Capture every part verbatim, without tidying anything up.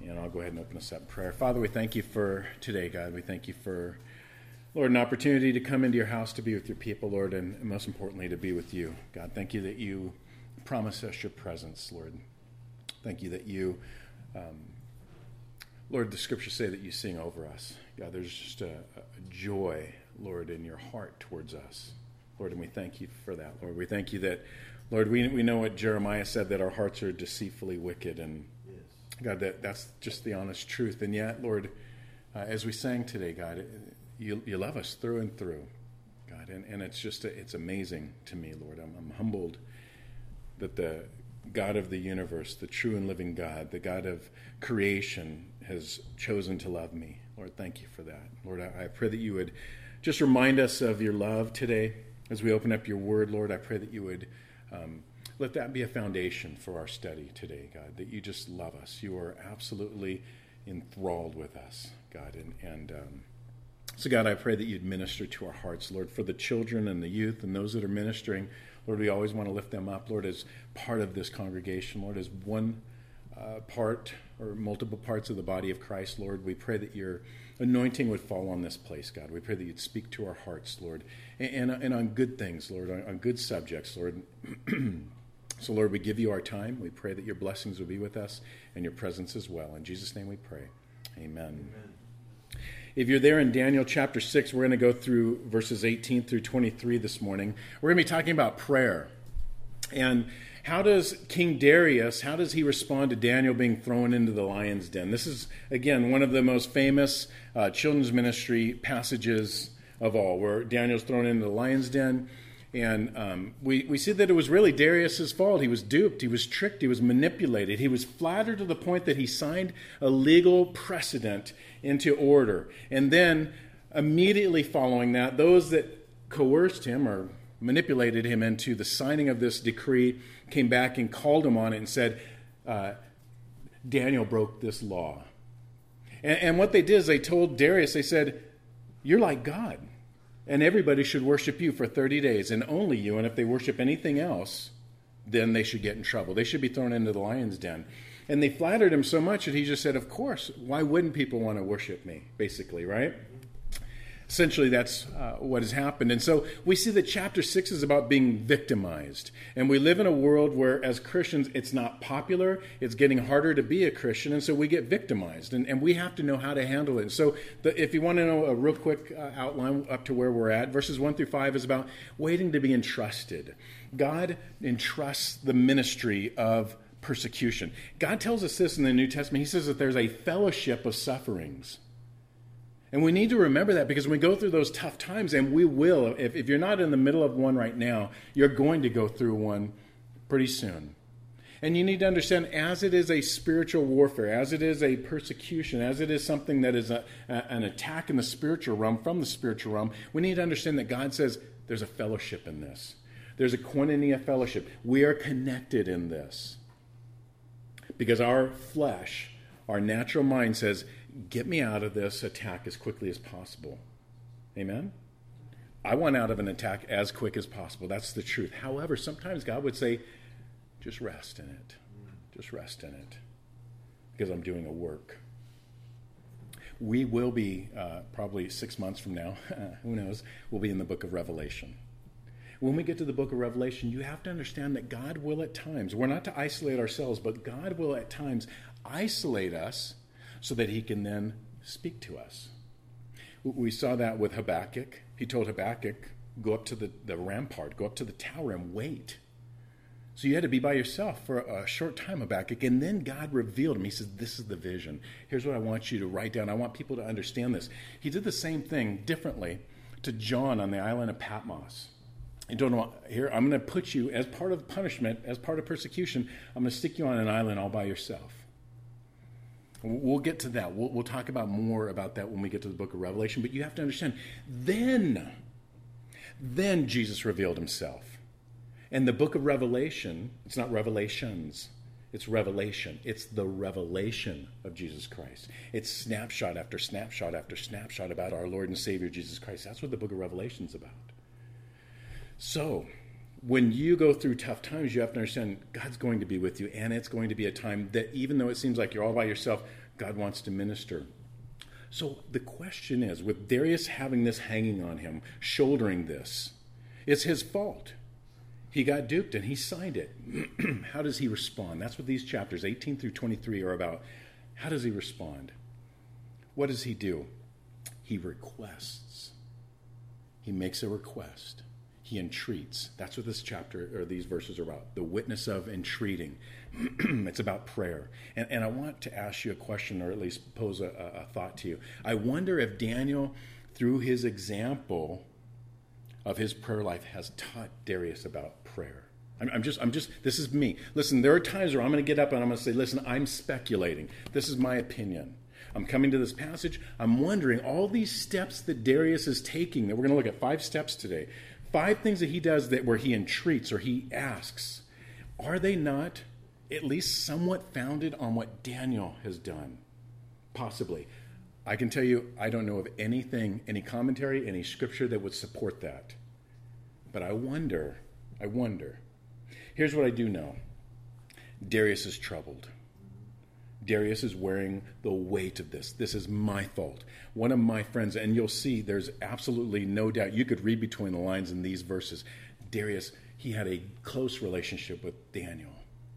And I'll go ahead and open us up in prayer. Father, we thank you for today, God. We thank you for, Lord, an opportunity to come into your house to be with your people, Lord, and most importantly, to be with you. God, thank you that you promise us your presence, Lord. Thank you that you, um, Lord, the scriptures say that you sing over us. God, there's just a, a joy, Lord, in your heart towards us. Lord, and we thank you for that, Lord. We thank you that, Lord, we we know what Jeremiah said, that our hearts are deceitfully wicked, and God, that, that's just the honest truth. And yet, Lord, uh, as we sang today, God, you, you love us through and through, God. And, and it's just, a, it's amazing to me, Lord. I'm, I'm humbled that the God of the universe, the true and living God, the God of creation, has chosen to love me. Lord, thank you for that. Lord, I, I pray that you would just remind us of your love today as we open up your word, Lord. I pray that you would um, let that be a foundation for our study today, God, that you just love us. You are absolutely enthralled with us, God. And, and um, so, God, I pray that you'd minister to our hearts, Lord, for the children and the youth and those that are ministering. Lord, we always want to lift them up, Lord, as part of this congregation, Lord, as one uh, part or multiple parts of the body of Christ, Lord. We pray that your anointing would fall on this place, God. We pray that you'd speak to our hearts, Lord, and, and, and on good things, Lord, on, on good subjects, Lord. So, Lord, we give you our time. We pray that your blessings will be with us and your presence as well. In Jesus' name we pray. Amen. Amen. If you're there in Daniel chapter six, we're going to go through verses eighteen through twenty-three this morning. We're going to be talking about prayer. And how does King Darius, how does he respond to Daniel being thrown into the lion's den? This is, again, one of the most famous uh, children's ministry passages of all, where Daniel's thrown into the lion's den. And um, we, we see that it was really Darius's fault. He was duped. He was tricked. He was manipulated. He was flattered to the point that he signed a legal precedent into order. And then immediately following that, those that coerced him or manipulated him into the signing of this decree came back and called him on it and said, uh, Daniel broke this law. And, and what they did is they told Darius, they said, you're like God. And everybody should worship you for thirty days, and only you. And if they worship anything else, then they should get in trouble. They should be thrown into the lion's den. And they flattered him so much that he just said, of course, why wouldn't people want to worship me, basically, right? Essentially, that's uh, what has happened. And so we see that chapter six is about being victimized. And we live in a world where, as Christians, it's not popular. It's getting harder to be a Christian. And so we get victimized. And, and we have to know how to handle it. And so the, if you want to know a real quick uh, outline up to where we're at, verses one through five is about waiting to be entrusted. God entrusts the ministry of persecution. God tells us this in the New Testament. He says that there's a fellowship of sufferings. And we need to remember that, because when we go through those tough times, and we will, if, if you're not in the middle of one right now, you're going to go through one pretty soon. And you need to understand, as it is a spiritual warfare, as it is a persecution, as it is something that is a, a, an attack in the spiritual realm, from the spiritual realm, we need to understand that God says there's a fellowship in this. There's a koinonia fellowship. We are connected in this. Because our flesh, our natural mind says, get me out of this attack as quickly as possible. Amen? I want out of an attack as quick as possible. That's the truth. However, sometimes God would say, just rest in it. Just rest in it. Because I'm doing a work. We will be, uh, probably six months from now, who knows, we'll be in the book of Revelation. When we get to the book of Revelation, you have to understand that God will at times, we're not to isolate ourselves, but God will at times isolate us so that he can then speak to us. We saw that with Habakkuk. He told Habakkuk, go up to the, the rampart, go up to the tower and wait. So you had to be by yourself for a short time, Habakkuk. And then God revealed him. He says, this is the vision. Here's what I want you to write down. I want people to understand this. He did the same thing differently to John on the island of Patmos. You don't know, here, I'm going to put you, as part of punishment, as part of persecution, I'm going to stick you on an island all by yourself. We'll get to that. We'll, we'll talk about more about that when we get to the book of Revelation. But you have to understand, then, then Jesus revealed himself. And the book of Revelation, it's not revelations, it's revelation. It's the revelation of Jesus Christ. It's snapshot after snapshot after snapshot about our Lord and Savior Jesus Christ. That's what the book of Revelation is about. So, when you go through tough times, you have to understand God's going to be with you, and it's going to be a time that even though it seems like you're all by yourself, God wants to minister. So the question is, with Darius having this hanging on him, shouldering this, it's his fault. He got duped and he signed it. How does he respond? That's what these chapters eighteen through twenty-three are about. How does he respond? What does he do? He requests. He makes a request. He entreats. That's what this chapter or these verses are about. The witness of entreating. It's about prayer. And, and I want to ask you a question, or at least pose a, a thought to you. I wonder if Daniel, through his example of his prayer life, has taught Darius about prayer. I'm, I'm just, I'm just, this is me. Listen, there are times where I'm going to get up and I'm going to say, listen, I'm speculating. This is my opinion. I'm coming to this passage. I'm wondering all these steps that Darius is taking, that we're going to look at five steps today. Five things that he does that where he entreats or he asks. Are they not at least somewhat founded on what Daniel has done? Possibly. I can tell you, I don't know of anything, any commentary, any scripture that would support that. But I wonder, I wonder. Here's what I do know. Darius is troubled. Darius is wearing the weight of this. This is my fault. One of my friends, and you'll see there's absolutely no doubt, you could read between the lines in these verses. Darius, he had a close relationship with Daniel.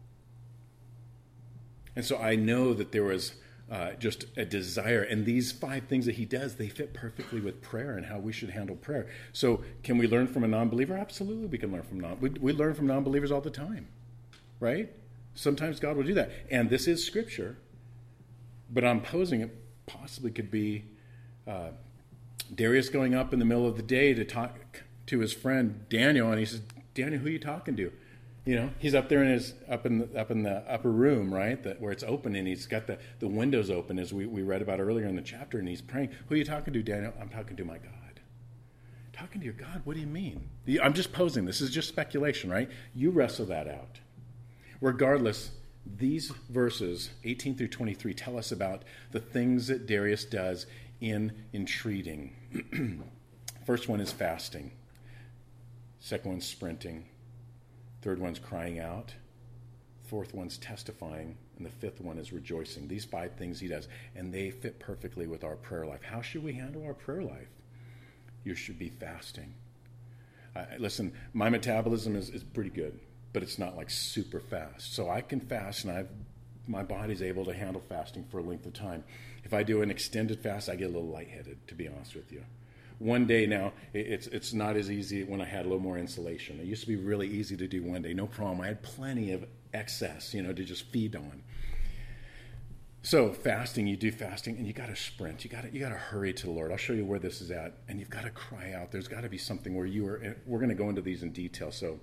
And so I know that there was uh, just a desire. And these five things that he does, they fit perfectly with prayer and how we should handle prayer. So can we learn from a non-believer? Absolutely we can learn from non we, we learn from non-believers all the time, right? Sometimes God will do that. And this is scripture, but I'm posing it possibly could be uh, Darius going up in the middle of the day to talk to his friend Daniel, and he says, Daniel, who are you talking to? You know, he's up there in his up in the up in the upper room, right, that where it's open, and he's got the, the windows open, as we, we read about earlier in the chapter, and he's praying. Who are you talking to, Daniel? I'm talking to my God. Talking to your God? What do you mean? I'm just posing. This is just speculation, right? You wrestle that out. Regardless, these verses, eighteen through twenty-three, tell us about the things that Darius does in entreating. First one is fasting. Second one's sprinting. Third one's crying out. Fourth one's testifying. And the fifth one is rejoicing. These five things he does, and they fit perfectly with our prayer life. How should we handle our prayer life? You should be fasting. Uh, listen, my metabolism is, is pretty good, but it's not like super fast. So I can fast, and I've, my body's able to handle fasting for a length of time. If I do an extended fast, I get a little lightheaded, to be honest with you. One day now, it's it's not as easy when I had a little more insulation. It used to be really easy to do one day, no problem. I had plenty of excess, you know, to just feed on. So fasting, you do fasting, and you got to sprint. You got to you got to hurry to the Lord. I'll show you where this is at, and you've got to cry out. There's got to be something where you are. And we're going to go into these in detail. So,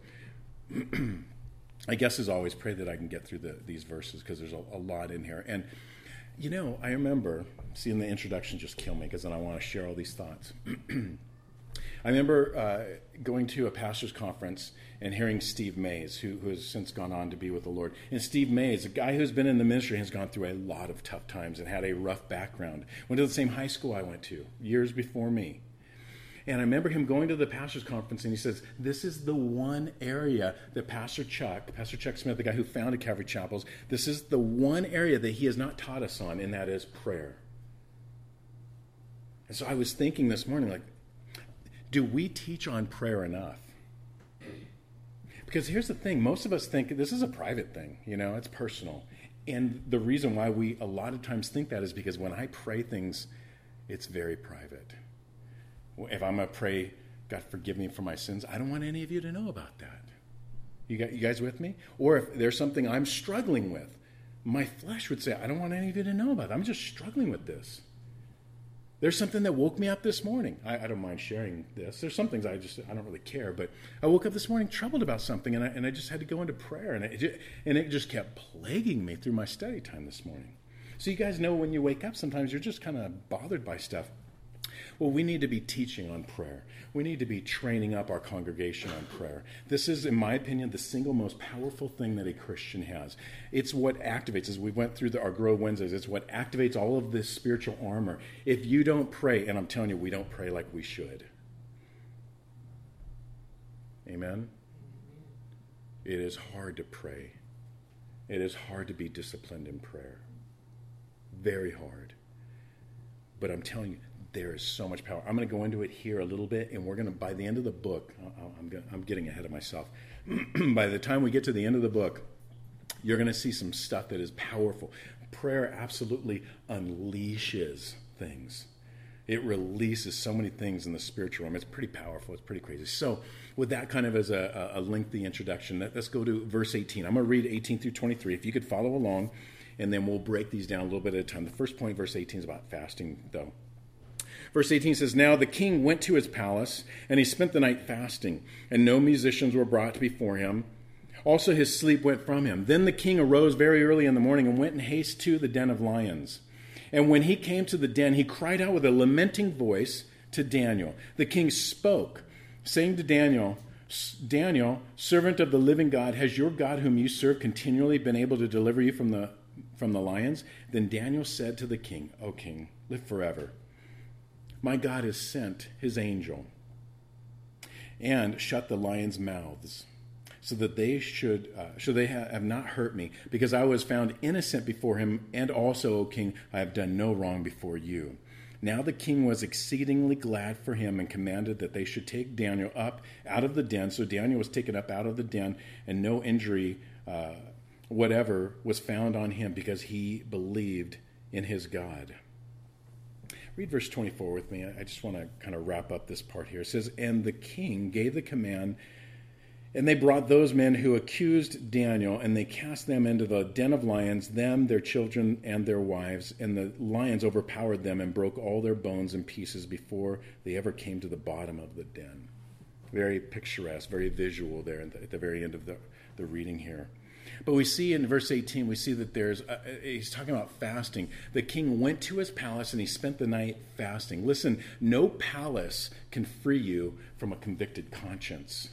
I guess as always, pray that I can get through the, these verses because there's a, a lot in here. And you know, I remember seeing the introduction just kill me because then I want to share all these thoughts. I remember uh, going to a pastor's conference and hearing Steve Mays, who, who has since gone on to be with the Lord. And Steve Mays, a guy who's been in the ministry, has gone through a lot of tough times and had a rough background. Went to the same high school I went to years before me. And I remember him going to the pastor's conference, and he says, this is the one area that Pastor Chuck, Pastor Chuck Smith, the guy who founded Calvary Chapels, this is the one area that he has not taught us on, and that is prayer. And so I was thinking this morning, like, do we teach on prayer enough? Because here's the thing, most of us think this is a private thing, you know, it's personal. And the reason why we a lot of times think that is because when I pray things, it's very private. If I'm going to pray, God forgive me for my sins, I don't want any of you to know about that. You got, you guys with me? Or if there's something I'm struggling with, my flesh would say, I don't want any of you to know about that. I'm just struggling with this. There's something that woke me up this morning. I, I don't mind sharing this. There's some things I just, I don't really care. But I woke up this morning troubled about something, and I, and I just had to go into prayer. And it, just, and it just kept plaguing me through my study time this morning. So you guys know when you wake up, sometimes you're just kind of bothered by stuff. Well, we need to be teaching on prayer. We need to be training up our congregation on prayer. This is, in my opinion, the single most powerful thing that a Christian has. It's what activates, as we went through the, our Grow Wednesdays, it's what activates all of this spiritual armor. If you don't pray, and I'm telling you, we don't pray like we should. Amen? It is hard to pray. It is hard to be disciplined in prayer. Very hard. But I'm telling you, there is so much power. I'm going to go into it here a little bit, and we're going to, by the end of the book, I'm, going, I'm getting ahead of myself. By the time we get to the end of the book, you're going to see some stuff that is powerful. Prayer absolutely unleashes things. It releases so many things in the spiritual realm. It's pretty powerful. It's pretty crazy. So with that kind of as a, a lengthy introduction, let's go to verse eighteen. I'm going to read eighteen through twenty-three. If you could follow along, and then we'll break these down a little bit at a time. The first point, verse eighteen, is about fasting, though. Verse eighteen says, "Now the king went to his palace, and he spent the night fasting, and no musicians were brought before him. Also his sleep went from him. Then the king arose very early in the morning and went in haste to the den of lions. And when he came to the den, he cried out with a lamenting voice to Daniel. The king spoke, saying to Daniel, 'Daniel, servant of the living God, has your God whom you serve continually been able to deliver you from the from the lions?' Then Daniel said to the king, 'O king, live forever. My God has sent his angel and shut the lions' mouths, so that they should, uh, should they ha- have not hurt me, because I was found innocent before him, and also, O king, I have done no wrong before you.' Now the king was exceedingly glad for him, and commanded that they should take Daniel up out of the den. So Daniel was taken up out of the den, and no injury uh, whatever was found on him, because he believed in his God." Read verse twenty-four with me. I just want to kind of wrap up this part here. It says, "And the king gave the command, and they brought those men who accused Daniel, and they cast them into the den of lions, them, their children, and their wives. And the lions overpowered them and broke all their bones in pieces before they ever came to the bottom of the den." Very picturesque, very visual there at the, at the very end of the, the reading here. But we see in verse eighteen, we see that there's, a, he's talking about fasting. The king went to his palace and he spent the night fasting. Listen, no palace can free you from a convicted conscience.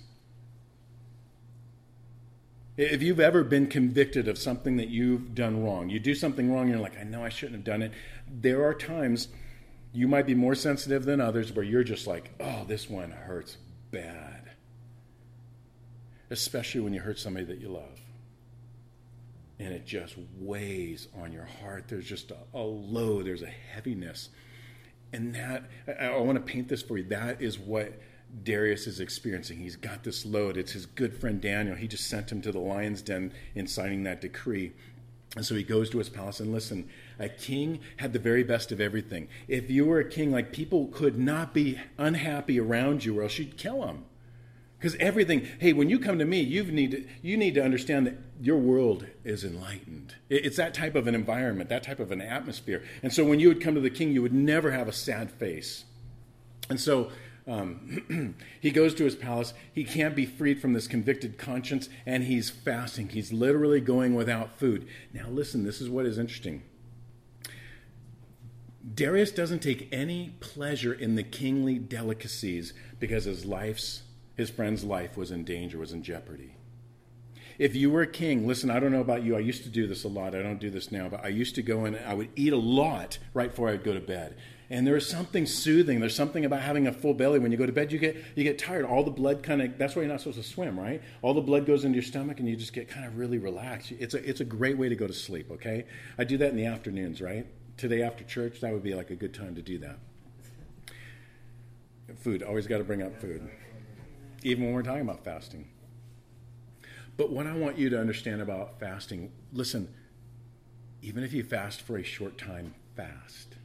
If you've ever been convicted of something that you've done wrong, you do something wrong, you're like, I know I shouldn't have done it. There are times you might be more sensitive than others where you're just like, oh, this one hurts bad. Especially when you hurt somebody that you love. And it just weighs on your heart. There's just a, a load. There's a heaviness. And that, I, I want to paint this for you. That is what Darius is experiencing. He's got this load. It's his good friend Daniel. He just sent him to the lion's den in signing that decree. And so he goes to his palace, and listen, a king had the very best of everything. If you were a king, like, people could not be unhappy around you or else you'd kill them. Because everything, hey, when you come to me, you need to, you need to understand that your world is enlightened. It's that type of an environment, that type of an atmosphere. And so when you would come to the king, you would never have a sad face. And so um, he goes to his palace. He can't be freed from this convicted conscience, and he's fasting. He's literally going without food. Now listen, this is what is interesting. Darius doesn't take any pleasure in the kingly delicacies because his life's His friend's life was in danger, was in jeopardy. If you were a king, listen, I don't know about you. I used to do this a lot. I don't do this now, but I used to go in, I would eat a lot right before I'd go to bed. And there is something soothing. There's something about having a full belly. When you go to bed, you get you get tired. All the blood kind of, that's why you're not supposed to swim, right? All the blood goes into your stomach and you just get kind of really relaxed. It's a, it's a great way to go to sleep, okay? I do that in the afternoons, right? Today after church, that would be like a good time to do that. Food, always got to bring up food. Even when we're talking about fasting. But what I want you to understand about fasting, listen, even if you fast for a short time, fast.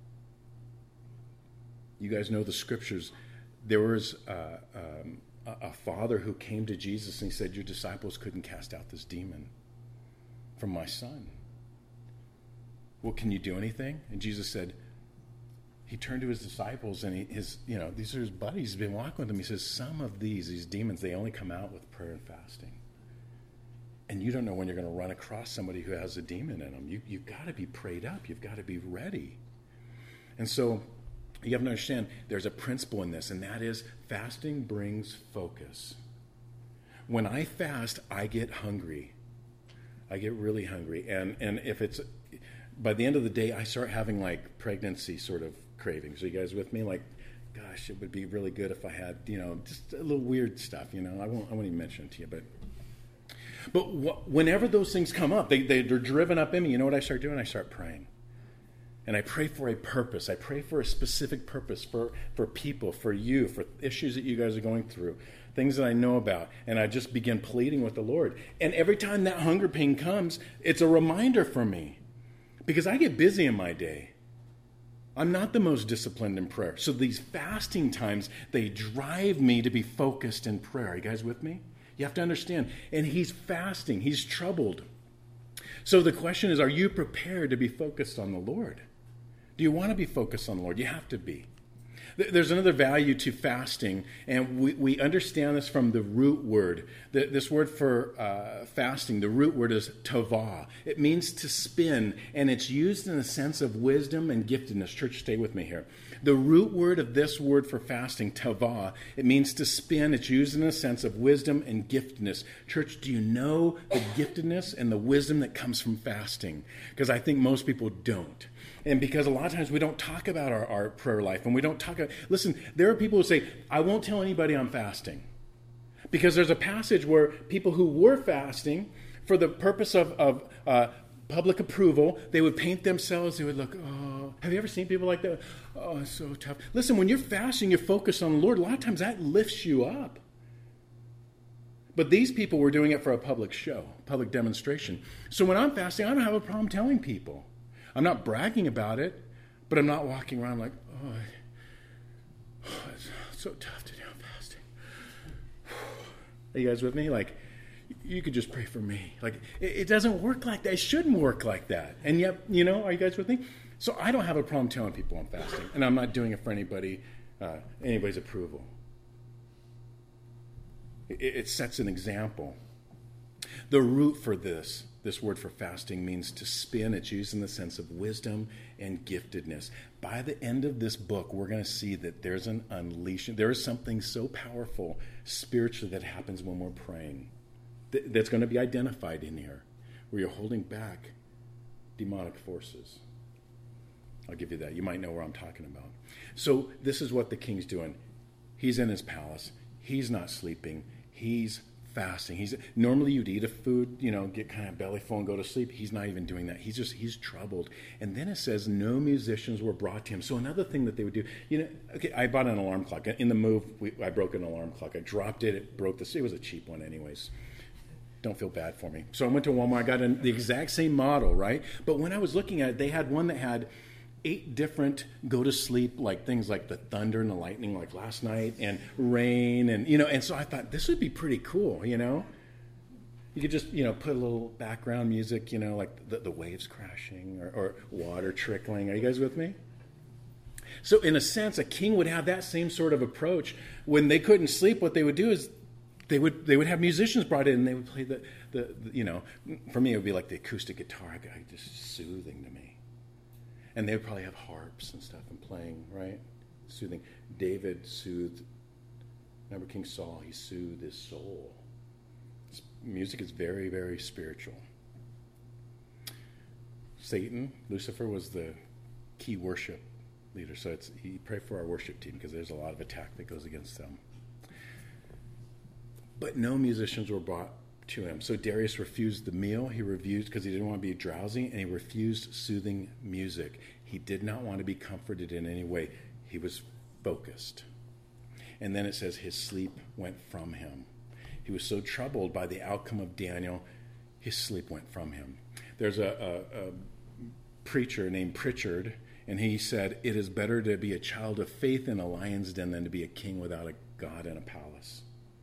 You guys know the scriptures. There was uh, um, a, a father who came to Jesus and he said, your disciples couldn't cast out this demon from my son. Well, can you do anything? And Jesus said, he turned to his disciples and he, his, you know, these are his buddies. He's been walking with them. He says, some of these, these demons, they only come out with prayer and fasting. And you don't know when you're going to run across somebody who has a demon in them. You, you've got to be prayed up. You've got to be ready. And so you have to understand there's a principle in this, and that is fasting brings focus. When I fast, I get hungry. I get really hungry. And, and if it's, by the end of the day, I start having like pregnancy sort of cravings. Are you guys with me? Like, gosh, it would be really good if I had, you know, just a little weird stuff, you know. I won't, I won't even mention it to you, but But wh- whenever those things come up, they, they, they're driven up in me. You know what I start doing? I start praying. And I pray for a purpose. I pray for a specific purpose for, for people, for you, for issues that you guys are going through, things that I know about. And I just begin pleading with the Lord. And every time that hunger pain comes, it's a reminder for me. Because I get busy in my day. I'm not the most disciplined in prayer. So these fasting times, they drive me to be focused in prayer. Are you guys with me? You have to understand. And he's fasting. He's troubled. So the question is, are you prepared to be focused on the Lord? Do you want to be focused on the Lord? You have to be. There's another value to fasting, and we, we understand this from the root word. The, this word for uh, fasting, the root word is tavah. It means to spin, and it's used in a sense of wisdom and giftedness. Church, stay with me here. The root word of this word for fasting, tavah, it means to spin. It's used in a sense of wisdom and giftedness. Church, do you know the giftedness and the wisdom that comes from fasting? Because I think most people don't. And because a lot of times we don't talk about our, our prayer life, and we don't talk about, listen, there are people who say, I won't tell anybody I'm fasting. Because there's a passage where people who were fasting for the purpose of, of uh, public approval, they would paint themselves, they would look, oh, have you ever seen people like that? Oh, it's so tough. Listen, when you're fasting, you're focused on the Lord. A lot of times that lifts you up. But these people were doing it for a public show, public demonstration. So when I'm fasting, I don't have a problem telling people. I'm not bragging about it, but I'm not walking around like, oh, oh it's so tough today, I'm fasting. Are you guys with me? Like, you could just pray for me. Like, it, it doesn't work like that. It shouldn't work like that. And yet, you know, are you guys with me? So I don't have a problem telling people I'm fasting, and I'm not doing it for anybody, uh, anybody's approval. It, it sets an example. The root for this, this word for fasting, means to spin. It's used in the sense of wisdom and giftedness. By the end of this book, we're going to see that there's an unleashing. There is something so powerful spiritually that happens when we're praying th- that's going to be identified in here, where you're holding back demonic forces. I'll give you that. You might know where I'm talking about. So this is what the king's doing. He's in his palace. He's not sleeping. He's fasting. He's normally you'd eat a food, you know, get kind of belly full and go to sleep. He's not even doing that. He's just he's troubled. And then it says no musicians were brought to him. So another thing that they would do, you know, okay, I bought an alarm clock in the move. We, I broke an alarm clock. I dropped it. It broke this. It was a cheap one, anyways. Don't feel bad for me. So I went to Walmart. I got an, the exact same model, right? But when I was looking at it, they had one that had eight different go to sleep, like things like the thunder and the lightning, like last night, and rain, and you know. And so I thought this would be pretty cool, you know. You could just, you know, put a little background music, you know, like the, the waves crashing or, or water trickling. Are you guys with me? So in a sense, a king would have that same sort of approach. When they couldn't sleep, what they would do is they would they would have musicians brought in, and they would play the, the, the you know, for me it would be like the acoustic guitar, just soothing to me. And they would probably have harps and stuff and playing, right? Soothing. David soothed, remember King Saul, he soothed his soul. Music is very, very spiritual. Satan, Lucifer, was the key worship leader. So it's you pray for our worship team because there's a lot of attack that goes against them. But no musicians were brought to him. So Darius refused the meal. He refused because he didn't want to be drowsy, and he refused soothing music. He did not want to be comforted in any way. He was focused. And then it says his sleep went from him. He was so troubled by the outcome of Daniel, his sleep went from him. There's a, a, a preacher named Pritchard, and he said, it is better to be a child of faith in a lion's den than to be a king without a God in a palace.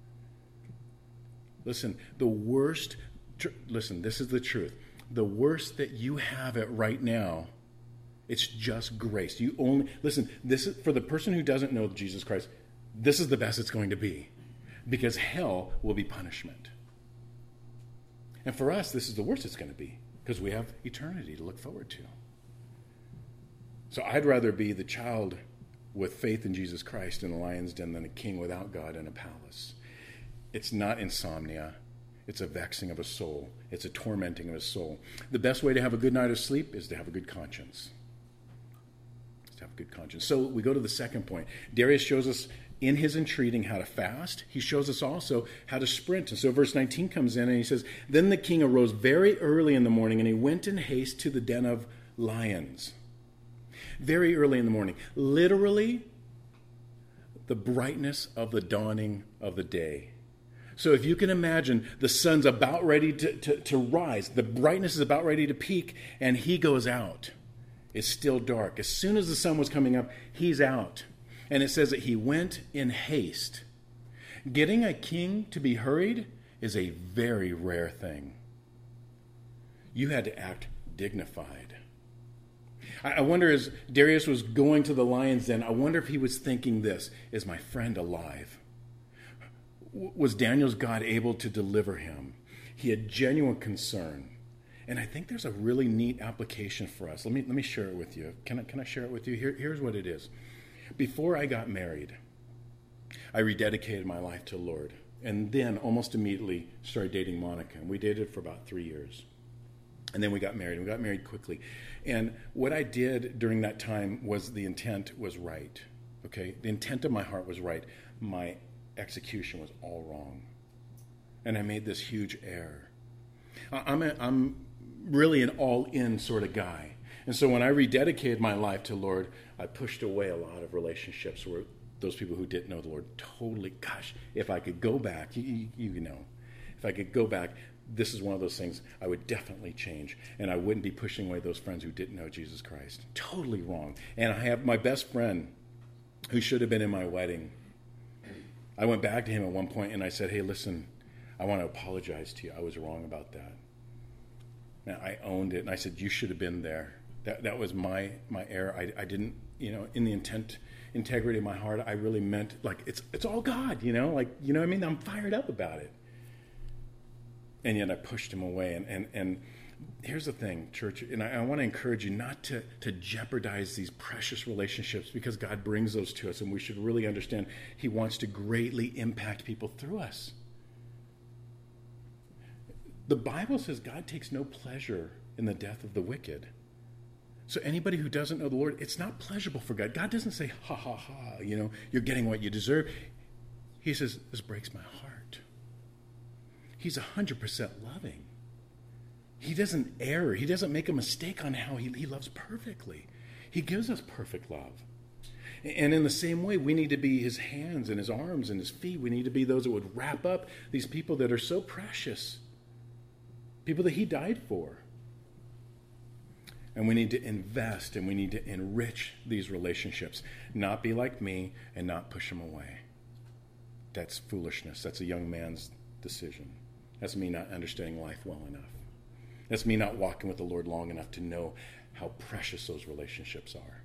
Listen, the worst, tr- listen, this is the truth. The worst that you have it right now, it's just grace. You only, listen, this is, for the person who doesn't know Jesus Christ, this is the best it's going to be. Because hell will be punishment. And for us, this is the worst it's going to be. Because we have eternity to look forward to. So I'd rather be the child with faith in Jesus Christ in a lion's den than a king without God in a palace. It's not insomnia. It's a vexing of a soul. It's a tormenting of a soul. The best way to have a good night of sleep is to have a good conscience. To have a good conscience. So we go to the second point. Darius shows us in his entreating how to fast, he shows us also how to sprint. And so verse nineteen comes in and he says, "Then the king arose very early in the morning, and he went in haste to the den of lions." Very early in the morning. Literally, the brightness of the dawning of the day. So if you can imagine, the sun's about ready to, to, to rise. The brightness is about ready to peak, and he goes out. It's still dark. As soon as the sun was coming up, he's out. And it says that he went in haste. Getting a king to be hurried is a very rare thing. You had to act dignified. I wonder, as Darius was going to the lion's den, I wonder if he was thinking this: is my friend alive? Was Daniel's God able to deliver him? He had genuine concern. And I think there's a really neat application for us. Let me let me share it with you. Can I, can I share it with you? Here, here's what it is. Before I got married, I rededicated my life to the Lord. And then almost immediately started dating Monica. And we dated for about three years. And then we got married. We got married quickly. And what I did during that time was the intent was right. Okay? The intent of my heart was right. My execution was all wrong. And I made this huge error. I'm a, I'm really an all-in sort of guy. And so when I rededicated my life to the Lord, I pushed away a lot of relationships where those people who didn't know the Lord totally, gosh, if I could go back, you, you know, if I could go back, this is one of those things I would definitely change. And I wouldn't be pushing away those friends who didn't know Jesus Christ. Totally wrong. And I have my best friend who should have been in my wedding. I went back to him at one point and I said, "Hey, listen, I want to apologize to you. I was wrong about that." Now, I owned it, and I said, "You should have been there. That that was my my error. I, I didn't, you know, in the intent, integrity of my heart, I really meant, like, it's it's all God, you know? Like, you know what I mean? I'm fired up about it." And yet I pushed him away. And, and, and here's the thing, church, and I, I want to encourage you not to, to jeopardize these precious relationships, because God brings those to us, and we should really understand he wants to greatly impact people through us. The Bible says God takes no pleasure in the death of the wicked. So anybody who doesn't know the Lord, it's not pleasurable for God. God doesn't say, ha, ha, ha, you know, you're getting what you deserve. He says, this breaks my heart. He's one hundred percent loving. He doesn't err. He doesn't make a mistake on how he, he loves perfectly. He gives us perfect love. And in the same way, we need to be his hands and his arms and his feet. We need to be those that would wrap up these people that are so precious. People that he died for. And we need to invest and we need to enrich these relationships. Not be like me and not push them away. That's foolishness. That's a young man's decision. That's me not understanding life well enough. That's me not walking with the Lord long enough to know how precious those relationships are.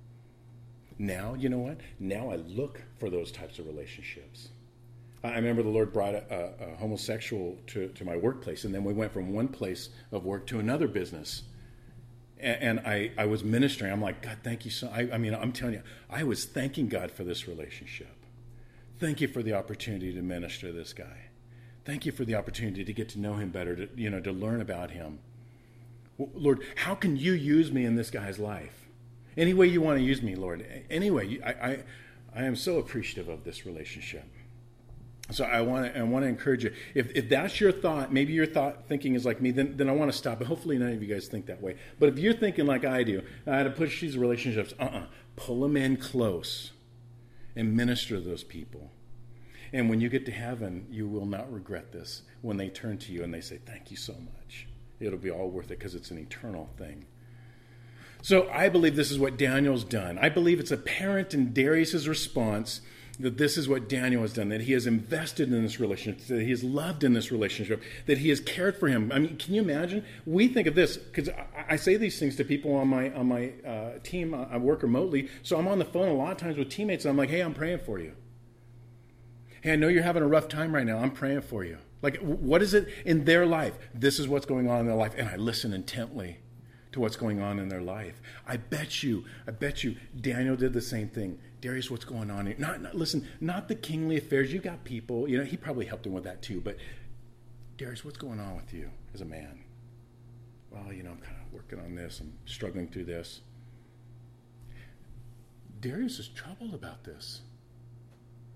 Now, you know what? Now I look for those types of relationships. I remember the Lord brought a, a, a homosexual to, to my workplace, and then we went from one place of work to another business. And, and I, I was ministering. I'm like, God, thank you so I, I mean, I'm telling you, I was thanking God for this relationship. Thank you for the opportunity to minister to this guy. Thank you for the opportunity to get to know him better, to, you know, to learn about him. Lord, how can you use me in this guy's life? Any way you want to use me, Lord. Anyway, I, I, I am so appreciative of this relationship. So I want to I want to encourage you. If if that's your thought, maybe your thought thinking is like me, then then I want to stop. But hopefully none of you guys think that way. But if you're thinking like I do, I had to push these relationships. Uh-uh. Pull them in close and minister to those people. And when you get to heaven, you will not regret this when they turn to you and they say, "Thank you so much." It'll be all worth it because it's an eternal thing. So I believe this is what Daniel's done. I believe it's apparent in Darius's response that this is what Daniel has done, that he has invested in this relationship, that he has loved in this relationship, that he has cared for him. I mean, can you imagine? We think of this, because I, I say these things to people on my on my uh, team. I work remotely, so I'm on the phone a lot of times with teammates, and I'm like, "Hey, I'm praying for you. Hey, I know you're having a rough time right now. I'm praying for you." Like, what is it in their life? This is what's going on in their life, and I listen intently to what's going on in their life. I bet you, I bet you, Daniel did the same thing. Darius, what's going on here? Not, not listen, not the kingly affairs. You got people, you know, he probably helped him with that too. But Darius, what's going on with you as a man? Well, you know, I'm kind of working on this. I'm struggling through this. Darius is troubled about this.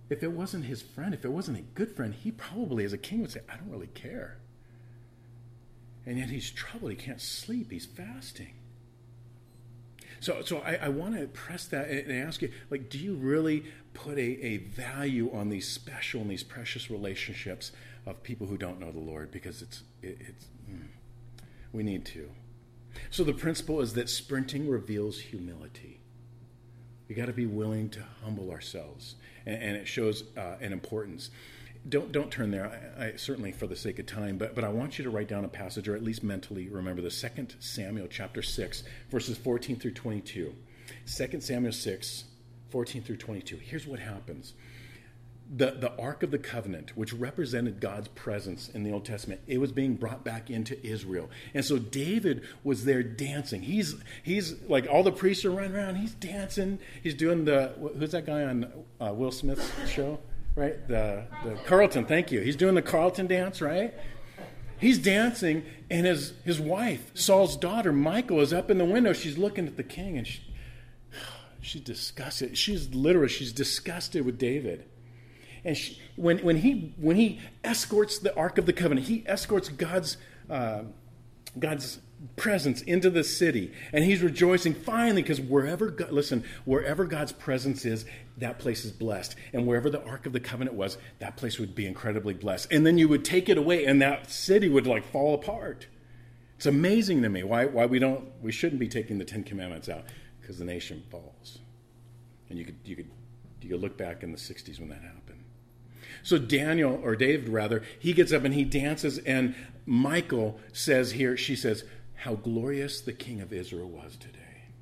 if it wasn't his friend, if it wasn't a good friend, he probably, as a king, would say, I don't really care. And yet he's troubled. He can't sleep. He's fasting. So so I, I want to press that and ask you, like, do you really put a, a value on these special and these precious relationships of people who don't know the Lord? Because it's it, it's mm, we need to. So the principle is that sprinting reveals humility. We got to be willing to humble ourselves, and, and it shows uh, an importance. Don't don't turn there, I, I, certainly for the sake of time, but, but I want you to write down a passage, or at least mentally remember the Second Samuel chapter six, verses fourteen through twenty-two. Second Samuel six, fourteen through twenty-two. Here's what happens. The, the Ark of the Covenant, which represented God's presence in the Old Testament, it was being brought back into Israel. And so David was there dancing. He's he's like, all the priests are running around. He's dancing. He's doing the, who's that guy on uh, Will Smith's show? Right? The, the Carlton, thank you. He's doing the Carlton dance, right? He's dancing, and his, his wife, Saul's daughter, Michal, is up in the window. She's looking at the king, and she, she's disgusted. She's literally, she's disgusted with David. And she, when, when, he, when he escorts the Ark of the Covenant, he escorts God's, uh, God's presence into the city, and he's rejoicing finally, because wherever God, listen, wherever God's presence is, that place is blessed. And wherever the Ark of the Covenant was, that place would be incredibly blessed. And then you would take it away, and that city would like fall apart. It's amazing to me why why we don't we shouldn't be taking the Ten Commandments out, because the nation falls. And you could you could you could look back in the sixties when that happened. So Daniel, or David rather, he gets up and he dances, and Michal says here, she says, how glorious the king of Israel was today.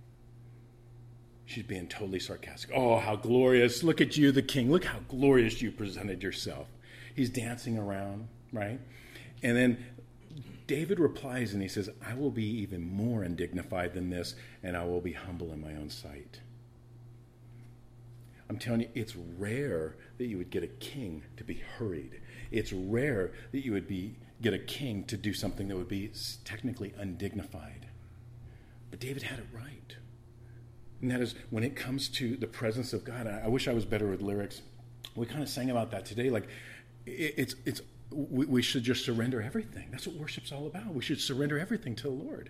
She's being totally sarcastic. Oh, how glorious. Look at you, the king. Look how glorious you presented yourself. He's dancing around, right? And then David replies and he says, I will be even more undignified than this, and I will be humble in my own sight. I'm telling you, it's rare that you would get a king to be hurried. It's rare that you would be get a king to do something that would be technically undignified. But David had it right. And that is, when it comes to the presence of God, I, I wish I was better with lyrics. We kind of sang about that today. Like, it, it's, it's, we, we should just surrender everything. That's what worship's all about. We should surrender everything to the Lord.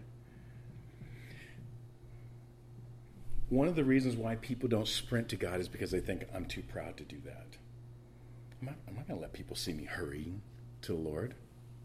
One of the reasons why people don't sprint to God is because they think, I'm too proud to do that. I'm not, I'm not going to let people see me hurrying to the Lord.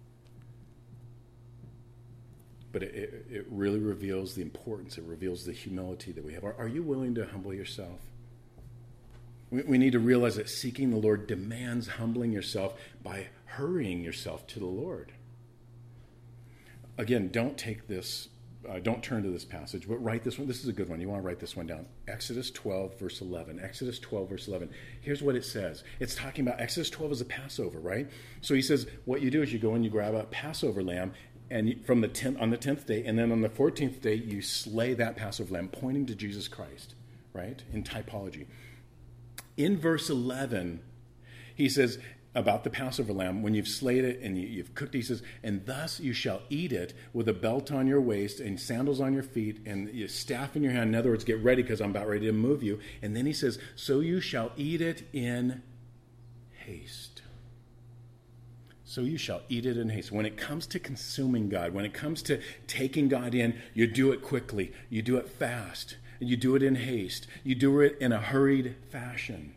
But it, it, it really reveals the importance. It reveals the humility that we have. Are, are you willing to humble yourself? We, we need to realize that seeking the Lord demands humbling yourself by hurrying yourself to the Lord. Again, don't take this, uh, don't turn to this passage, but write this one. This is a good one. You want to write this one down. Exodus twelve, verse eleven. Exodus twelve, verse eleven. Here's what it says. It's talking about, Exodus twelve is a Passover, right? So he says, what you do is you go and you grab a Passover lamb, and from the tenth, on the tenth day, and then on the fourteenth day, you slay that Passover lamb, pointing to Jesus Christ, right, in typology. In verse eleven, he says about the Passover lamb, when you've slayed it and you, you've cooked it, he says, and thus you shall eat it with a belt on your waist and sandals on your feet and your staff in your hand. In other words, get ready because I'm about ready to move you. And then he says, so you shall eat it in haste. So you shall eat it in haste. When it comes to consuming God, when it comes to taking God in, you do it quickly. You do it fast. You do it in haste. You do it in a hurried fashion.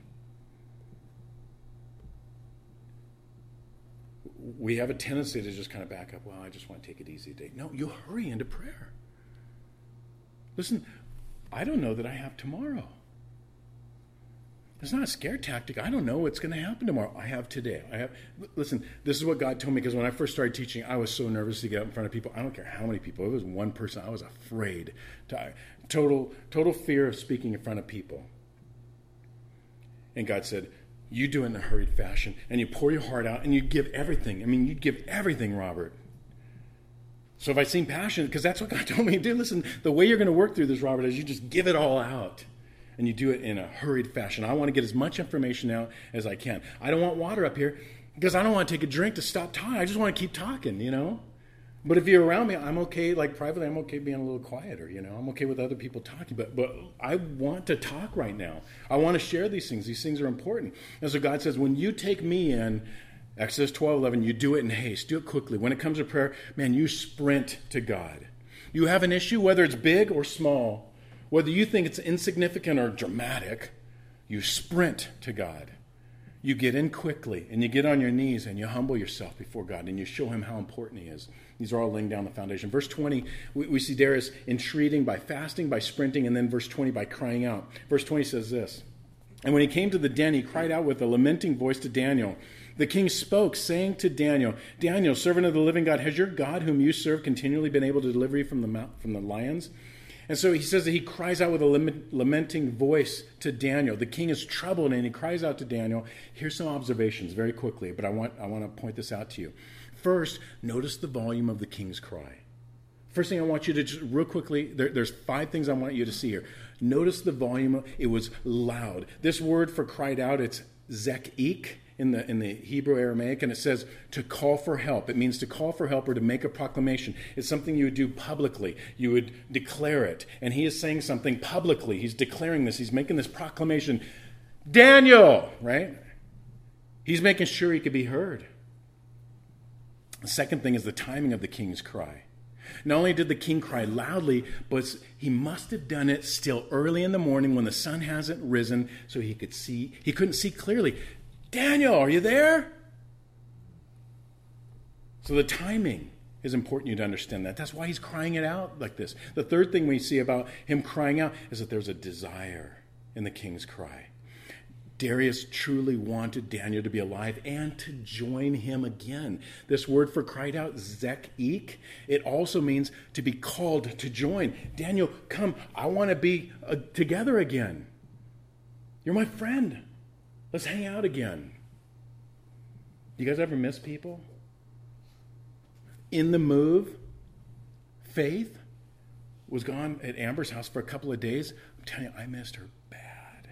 We have a tendency to just kind of back up. Well, I just want to take it easy today. No, you hurry into prayer. Listen, I don't know that I have tomorrow. It's not a scare tactic. I don't know what's going to happen tomorrow. I have today. I have. Listen, this is what God told me, because when I first started teaching, I was so nervous to get up in front of people. I don't care how many people. It was one person. I was afraid. To, total, total fear of speaking in front of people. And God said, you do it in a hurried fashion, and you pour your heart out, and you give everything. I mean, you'd give everything, Robert. So if I seem passionate, because that's what God told me to do, listen, the way you're going to work through this, Robert, is you just give it all out. And you do it in a hurried fashion. I want to get as much information out as I can. I don't want water up here because I don't want to take a drink to stop talking. I just want to keep talking, you know. But if you're around me, I'm okay, like privately, I'm okay being a little quieter, you know. I'm okay with other people talking, but but I want to talk right now. I want to share these things. These things are important. And so God says, when you take me in, Exodus twelve eleven, you do it in haste, do it quickly. When it comes to prayer, man, you sprint to God. You have an issue, whether it's big or small, whether you think it's insignificant or dramatic, you sprint to God. You get in quickly, and you get on your knees, and you humble yourself before God, and you show him how important he is. These are all laying down the foundation. Verse twenty, we, we see Darius entreating by fasting, by sprinting, and then verse twenty by crying out. Verse twenty says this, and when he came to the den, he cried out with a lamenting voice to Daniel. The king spoke, saying to Daniel, Daniel, servant of the living God, has your God whom you serve continually been able to deliver you from the mouth, from the lions? And so he says that he cries out with a lamenting voice to Daniel. The king is troubled, and he cries out to Daniel. Here's some observations very quickly, but I want I want to point this out to you. First, notice the volume of the king's cry. First thing I want you to just real quickly, there, there's five things I want you to see here. Notice the volume. It was loud. This word for cried out, it's zek'ik in the in the Hebrew Aramaic, and it says to call for help. It means to call for help or to make a proclamation. It's something you would do publicly. You would declare it. And he is saying something publicly. He's declaring this. He's making this proclamation. Daniel, right? He's making sure he could be heard. The second thing is the timing of the king's cry. Not only did the king cry loudly, but he must have done it still early in the morning when the sun hasn't risen, so he could see. He couldn't see clearly. Daniel, are you there? So the timing is important you to understand that. That's why he's crying it out like this. The third thing we see about him crying out is that there's a desire in the king's cry. Darius truly wanted Daniel to be alive and to join him again. This word for cried out, zek'ik, it also means to be called to join. Daniel, come, I want to be uh, together again. You're my friend. Let's hang out again. You guys ever miss people? In the move, Faith was gone at Amber's house for a couple of days. I'm telling you, I missed her bad.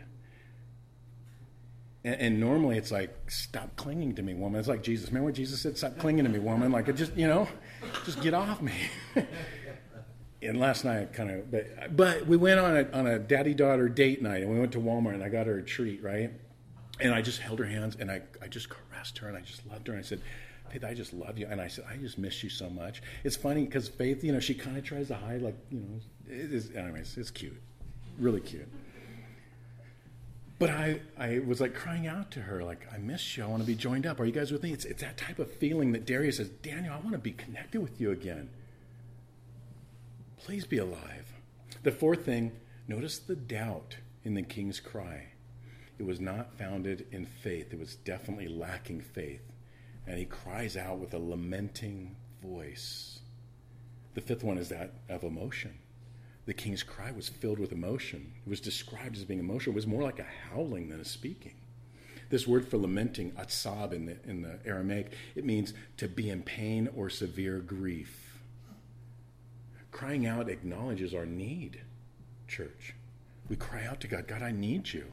And, and normally it's like, stop clinging to me, woman. It's like Jesus. Remember what Jesus said? Stop clinging to me, woman. Like, it just, you know, just get off me. And last night, I kind of, but, but we went on a, on a daddy-daughter date night, and we went to Walmart, and I got her a treat, right? And I just held her hands, and I, I just caressed her, and I just loved her. And I said, Faith, I just love you. And I said, I just miss you so much. It's funny because Faith, you know, she kind of tries to hide, like, you know, it is, anyways, it's cute. Really cute. But I, I was like crying out to her, like, I miss you. I want to be joined up. Are you guys with me? It's, it's that type of feeling that Darius says, Daniel, I want to be connected with you again. Please be alive. The fourth thing, notice the doubt in the king's cry. It was not founded in faith. It was definitely lacking faith. And he cries out with a lamenting voice. The fifth one is that of emotion. The king's cry was filled with emotion. It was described as being emotional. It was more like a howling than a speaking. This word for lamenting, atzab in the, in the Aramaic, it means to be in pain or severe grief. Crying out acknowledges our need, church. We cry out to God, God, I need you.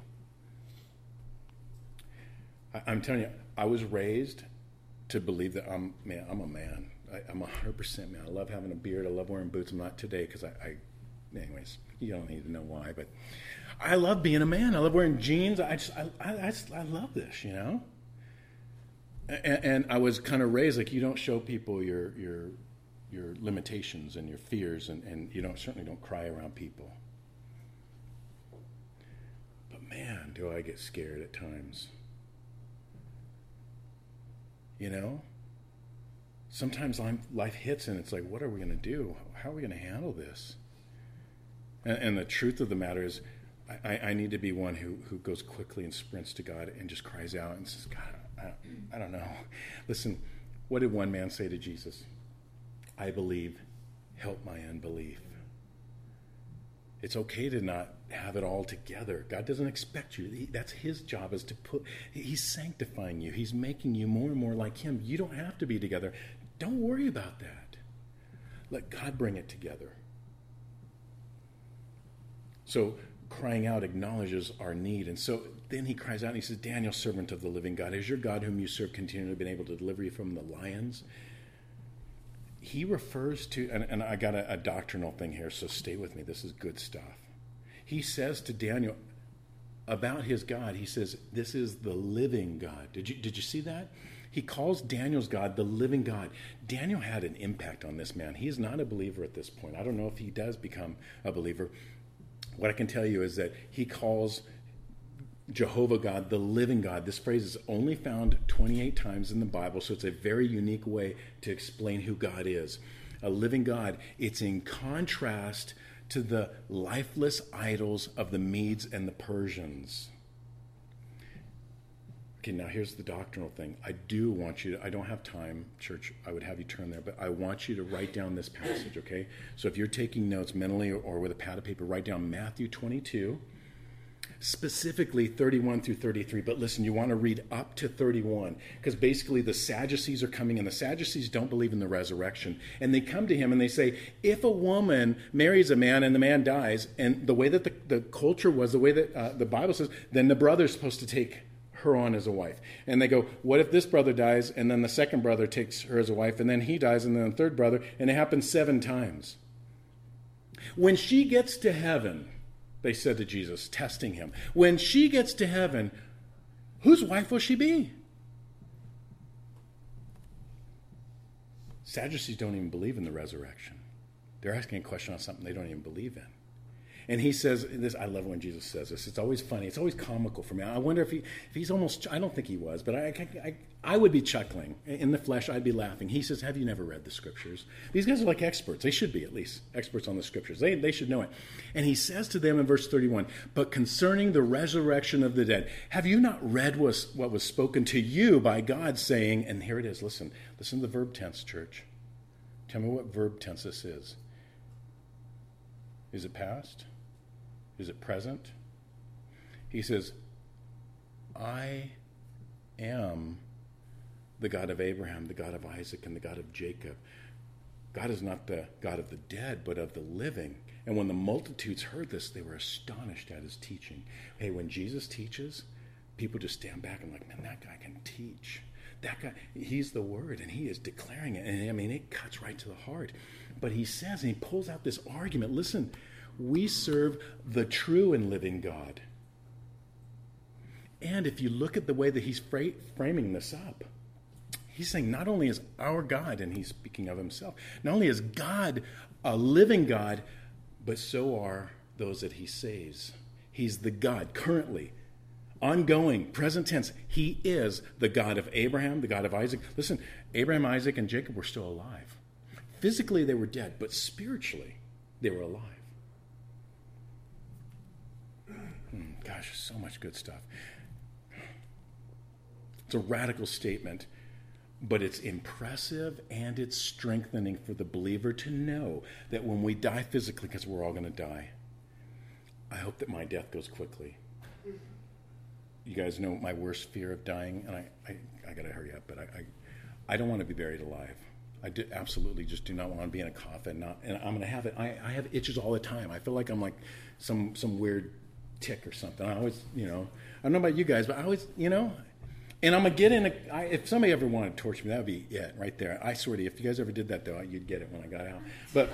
I'm telling you, I was raised to believe that I'm man. I'm a man. I, I'm one hundred percent man. I love having a beard. I love wearing boots. I'm not today because I, I, anyways, you don't need to know why. But I love being a man. I love wearing jeans. I just, I, I, I, just, I love this, you know. And, and I was kind of raised like you don't show people your your your limitations and your fears, and, and you don't certainly don't cry around people. But man, do I get scared at times. You know, sometimes life hits and it's like, what are we going to do? How are we going to handle this? And, and the truth of the matter is, I, I need to be one who, who goes quickly and sprints to God and just cries out and says, God, I, I don't know. Listen, what did one man say to Jesus? I believe, help my unbelief. It's okay to not have it all together. God doesn't expect you. He, that's his job, is to put, he's sanctifying you. He's making you more and more like him. You don't have to be together. Don't worry about that. Let God bring it together. So crying out acknowledges our need. And so then he cries out and he says, Daniel, servant of the living God, has your God whom you serve continually been able to deliver you from the lions? he refers to, and, and I got a, a doctrinal thing here, so stay with me. This is good stuff. He says to Daniel about his God, he says, this is the living God. Did you, did you see that? He calls Daniel's God the living God. Daniel had an impact on this man. He is not a believer at this point. I don't know if he does become a believer. What I can tell you is that he calls Jehovah God, the living God. This phrase is only found twenty-eight times in the Bible, so it's a very unique way to explain who God is. A living God. It's in contrast to the lifeless idols of the Medes and the Persians. Okay, now here's the doctrinal thing. I do want you to, I don't have time, church, I would have you turn there, but I want you to write down this passage, okay? So if you're taking notes mentally or, or with a pad of paper, write down Matthew twenty-two, specifically thirty-one through thirty-three. But listen, you want to read up to thirty-one, because basically the Sadducees are coming, and the Sadducees don't believe in the resurrection. And they come to him and they say, if a woman marries a man and the man dies, and the way that the, the culture was, the way that uh, the Bible says, then the brother's supposed to take her on as a wife. And they go, what if this brother dies, and then the second brother takes her as a wife, and then he dies, and then the third brother, and it happens seven times. When she gets to heaven, they said to Jesus, testing him, when she gets to heaven, whose wife will she be? Sadducees don't even believe in the resurrection. They're asking a question on something they don't even believe in. And he says this. I love when Jesus says this. It's always funny. It's always comical for me. I wonder if he, if he's almost. I don't think he was, but I, I, I would be chuckling in the flesh. I'd be laughing. He says, "Have you never read the scriptures?" These guys are like experts. They should be at least experts on the scriptures. They they should know it. And he says to them in verse thirty-one, "But concerning the resurrection of the dead, have you not read was what was spoken to you by God, saying?" And here it is. Listen, listen to the verb tense, church. Tell me what verb tense this is. Is it past? Is it present? He says, I am the God of Abraham, the God of Isaac, and the God of Jacob. God is not the God of the dead, but of the living. And when the multitudes heard this, they were astonished at his teaching. Hey, when Jesus teaches, people just stand back and like, man, that guy can teach. That guy, he's the word, and he is declaring it. And I mean, it cuts right to the heart. But he says, and he pulls out this argument. Listen, we serve the true and living God. And if you look at the way that he's fra- framing this up, he's saying not only is our God, and he's speaking of himself, not only is God a living God, but so are those that he saves. He's the God currently, ongoing, present tense. He is the God of Abraham, the God of Isaac. Listen, Abraham, Isaac, and Jacob were still alive. Physically, they were dead, but spiritually, they were alive. Gosh, so much good stuff. It's a radical statement, but it's impressive and it's strengthening for the believer to know that when we die physically, because we're all going to die, I hope that my death goes quickly. You guys know my worst fear of dying, and I, I, I got to hurry up, but I, I, I don't want to be buried alive. I do, absolutely just do not want to be in a coffin. Not, and I'm going to have it. I, I have itches all the time. I feel like I'm like some some weird tick or something. I always, you know, I don't know about you guys, but I always, you know, and I'm going to get in a, I, if somebody ever wanted to torture me, that would be it right there. I swear to you, if you guys ever did that though, you'd get it when I got out. But,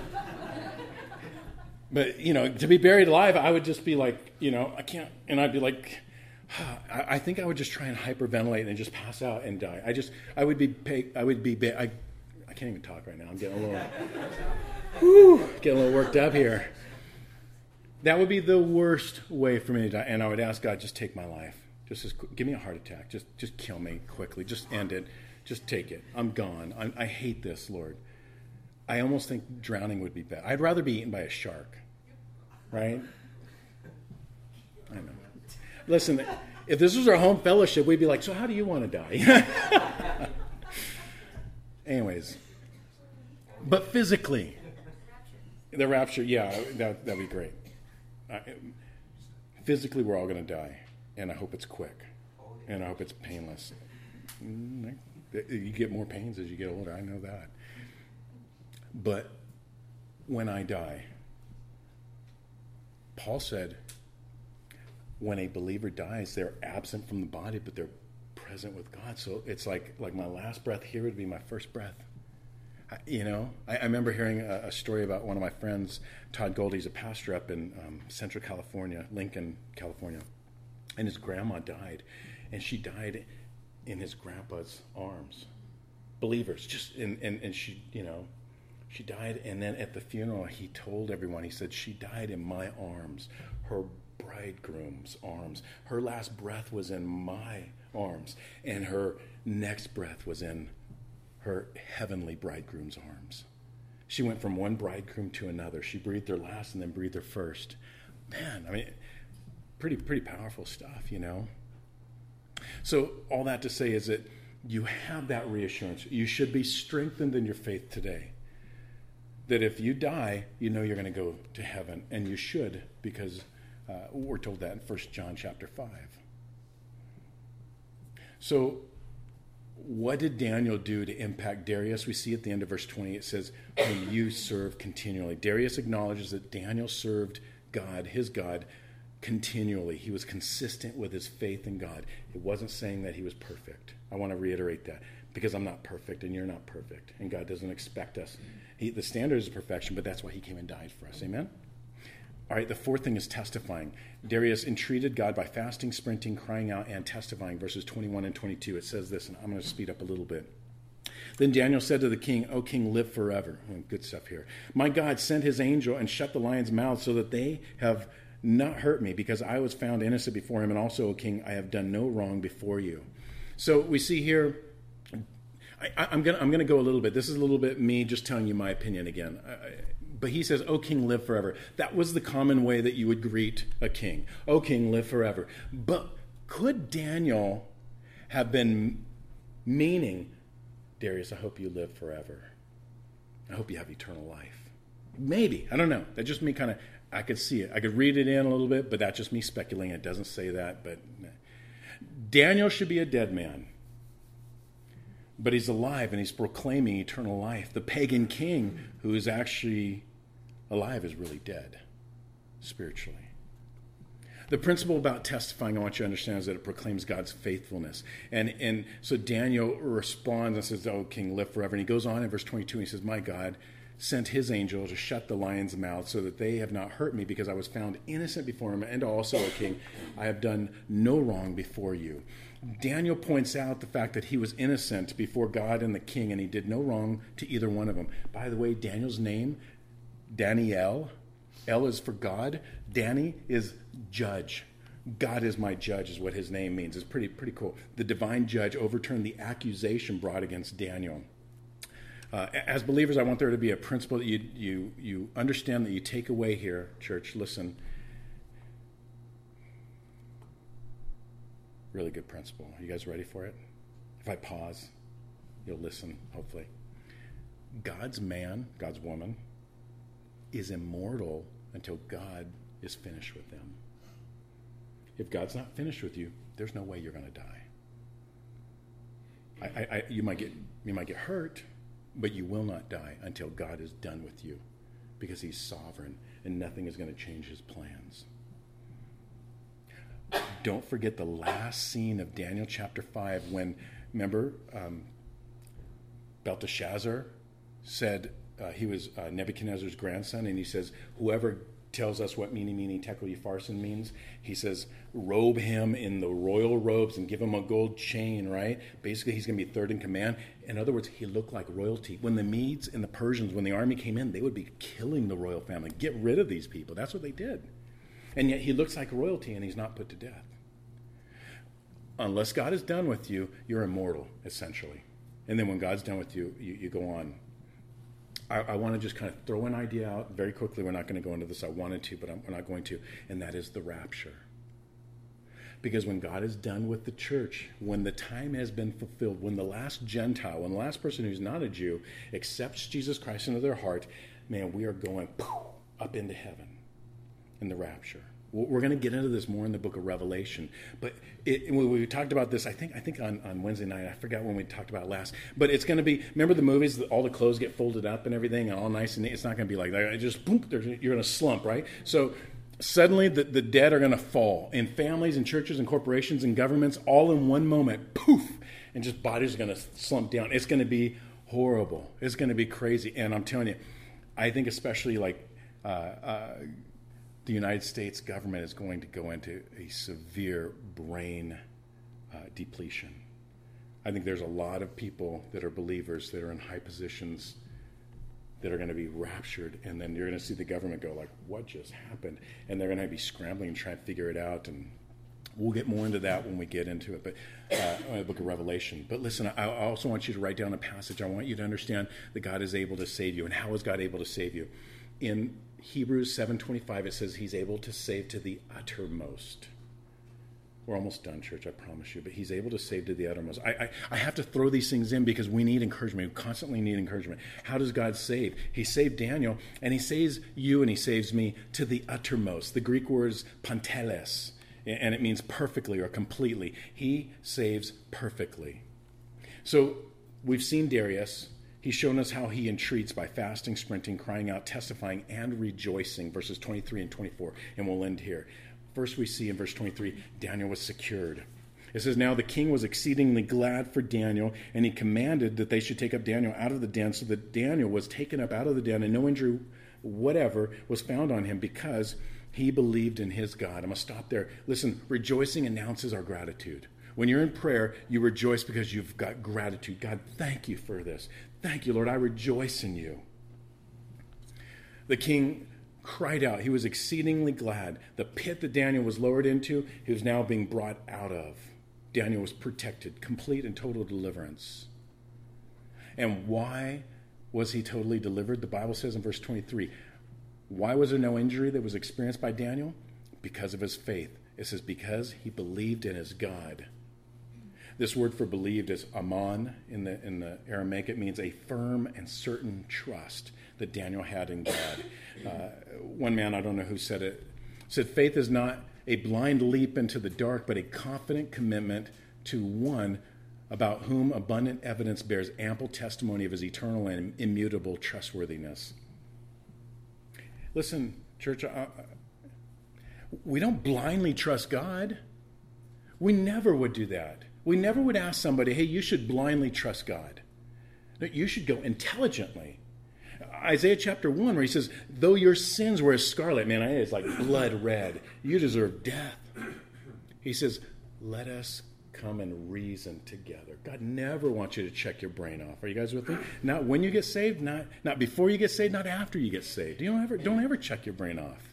but, you know, to be buried alive, I would just be like, you know, I can't, and I'd be like, I, I think I would just try and hyperventilate and just pass out and die. I just, I would be, pay, I would be, I, I can't even talk right now. I'm getting a little, whew, getting a little worked up here. That would be the worst way for me to die. And I would ask God, just take my life. Just as, give me a heart attack. Just just kill me quickly. Just end it. Just take it. I'm gone. I'm, I hate this, Lord. I almost think drowning would be better. I'd rather be eaten by a shark. Right? I know. Listen, if this was our home fellowship, we'd be like, so how do you want to die? Anyways. But physically. The rapture, yeah, that, that'd be great. Uh, physically, we're all going to die, and I hope it's quick, and I hope it's painless. You get more pains as you get older, I know that. But when I die, Paul said, when a believer dies, they're absent from the body, but they're present with God. So it's like, like my last breath here would be my first breath. You know, I, I remember hearing a, a story about one of my friends, Todd Goldie's a pastor up in um, Central California, Lincoln, California, and his grandma died, and she died in his grandpa's arms. Believers, just and and and she, you know, she died, and then at the funeral, he told everyone, he said, she died in my arms, her bridegroom's arms. Her last breath was in my arms, and her next breath was in her heavenly bridegroom's arms. She went from one bridegroom to another. She breathed her last and then breathed her first. Man, I mean, pretty, pretty powerful stuff, you know? So all that to say is that you have that reassurance. You should be strengthened in your faith today. That if you die, you know you're going to go to heaven, and you should, because uh, we're told that in First John chapter five. So what did Daniel do to impact Darius? We see at the end of verse twenty, it says, when you serve continually. Darius acknowledges that Daniel served God, his God, continually. He was consistent with his faith in God. It wasn't saying that he was perfect. I want to reiterate that, because I'm not perfect and you're not perfect, and God doesn't expect us. He, the standard is perfection, but that's why he came and died for us. Amen? All right, the fourth thing is testifying. Darius entreated God by fasting, sprinting, crying out, and testifying. Verses twenty-one and twenty-two, it says this, and I'm going to speed up a little bit. Then Daniel said to the king, O king, live forever. Oh, good stuff here. My God sent his angel and shut the lions' mouths so that they have not hurt me, because I was found innocent before him. And also, O king, I have done no wrong before you. So we see here, I, I'm going I'm to go a little bit. This is a little bit me just telling you my opinion again. I, But he says, O king, live forever. That was the common way that you would greet a king. O king, live forever. But could Daniel have been meaning, Darius, I hope you live forever. I hope you have eternal life. Maybe. I don't know. That's just me kind of, I could see it. I could read it in a little bit, but that's just me speculating. It doesn't say that. But Daniel should be a dead man. But he's alive and he's proclaiming eternal life. The pagan king who is actually alive is really dead, spiritually. The principle about testifying, I want you to understand, is that it proclaims God's faithfulness. And and so Daniel responds and says, O king, live forever. And he goes on in verse twenty-two and he says, my God sent his angel to shut the lions' mouths so that they have not hurt me, because I was found innocent before him. And also, O king, I have done no wrong before you. Daniel points out the fact that he was innocent before God and the king, and he did no wrong to either one of them. By the way, Daniel's name, Daniel, El is for God. Danny is judge. God is my judge is what his name means. It's pretty pretty cool. The divine judge overturned the accusation brought against Daniel. Uh, as believers, I want there to be a principle that you you you understand, that you take away here, church. Listen. Really good principle. Are you guys ready for it? If I pause, you'll listen, hopefully. God's man, God's woman, is immortal until God is finished with them. If God's not finished with you, there's no way you're going to die. I, I, I, you might get you might get hurt, but you will not die until God is done with you, because he's sovereign and nothing is going to change his plans. Don't forget the last scene of Daniel chapter five when, remember, um, Belteshazzar said uh, he was uh, Nebuchadnezzar's grandson, and he says, whoever tells us what meeny, meeny, tekel, upharsin means, he says, robe him in the royal robes and give him a gold chain, right? Basically, he's going to be third in command. In other words, he looked like royalty. When the Medes and the Persians, when the army came in, they would be killing the royal family. Get rid of these people. That's what they did. And yet he looks like royalty, and he's not put to death. Unless God is done with you, you're immortal, essentially. And then when God's done with you, you, you go on. I, I want to just kind of throw an idea out very quickly. We're not going to go into this. I wanted to, but I'm, we're not going to. And that is the rapture. Because when God is done with the church, when the time has been fulfilled, when the last Gentile, when the last person who's not a Jew accepts Jesus Christ into their heart, man, we are going poof, up into heaven in the rapture. We're going to get into this more in the book of Revelation. But it, when we talked about this, I think I think on, on Wednesday night, I forgot when we talked about it last. But it's going to be, remember the movies, all the clothes get folded up and everything, and all nice and neat. It's not going to be like that. It just, boom, you're going to slump, right? So suddenly the, the dead are going to fall. In families and churches and corporations and governments, all in one moment, poof, and just bodies are going to slump down. It's going to be horrible. It's going to be crazy. And I'm telling you, I think especially like uh, uh, the United States government is going to go into a severe brain uh, depletion. I think there's a lot of people that are believers that are in high positions that are going to be raptured, and then you're going to see the government go like, what just happened? And they're going to be scrambling and trying to figure it out, and we'll get more into that when we get into it, but uh, the book of Revelation. But listen, I also want you to write down a passage. I want you to understand that God is able to save you. And how is God able to save you? In Hebrews seven twenty-five, it says he's able to save to the uttermost. We're almost done, church, I promise you. But he's able to save to the uttermost. I, I, I have to throw these things in because we need encouragement. We constantly need encouragement. How does God save? He saved Daniel, and he saves you, and he saves me to the uttermost. The Greek word is panteles, and it means perfectly or completely. He saves perfectly. So we've seen Darius. He's shown us how he entreats by fasting, sprinting, crying out, testifying, and rejoicing, verses twenty-three and twenty-four. And we'll end here. First we see in verse twenty-three, Daniel was secured. It says, now the king was exceedingly glad for Daniel, and he commanded that they should take up Daniel out of the den, so that Daniel was taken up out of the den, and no injury whatever was found on him, because he believed in his God. I'm going to stop there. Listen, rejoicing announces our gratitude. When you're in prayer, you rejoice because you've got gratitude. God, thank you for this. Thank you, Lord. I rejoice in you. The king cried out. He was exceedingly glad. The pit that Daniel was lowered into, he was now being brought out of. Daniel was protected, complete and total deliverance. And why was he totally delivered? The Bible says in verse twenty-three, why was there no injury that was experienced by Daniel? Because of his faith. It says, because he believed in his God. This word for believed is aman in the, in the Aramaic. It means a firm and certain trust that Daniel had in God. Uh, one man, I don't know who said it, said faith is not a blind leap into the dark, but a confident commitment to one about whom abundant evidence bears ample testimony of his eternal and immutable trustworthiness. Listen, church, uh, we don't blindly trust God. We never would do that. We never would ask somebody, hey, you should blindly trust God. You should go intelligently. Isaiah chapter one, where he says, though your sins were as scarlet, man, it's like blood red. You deserve death. He says, let us come and reason together. God never wants you to check your brain off. Are you guys with me? Not when you get saved, not, not before you get saved, not after you get saved. You don't ever, don't ever check your brain off.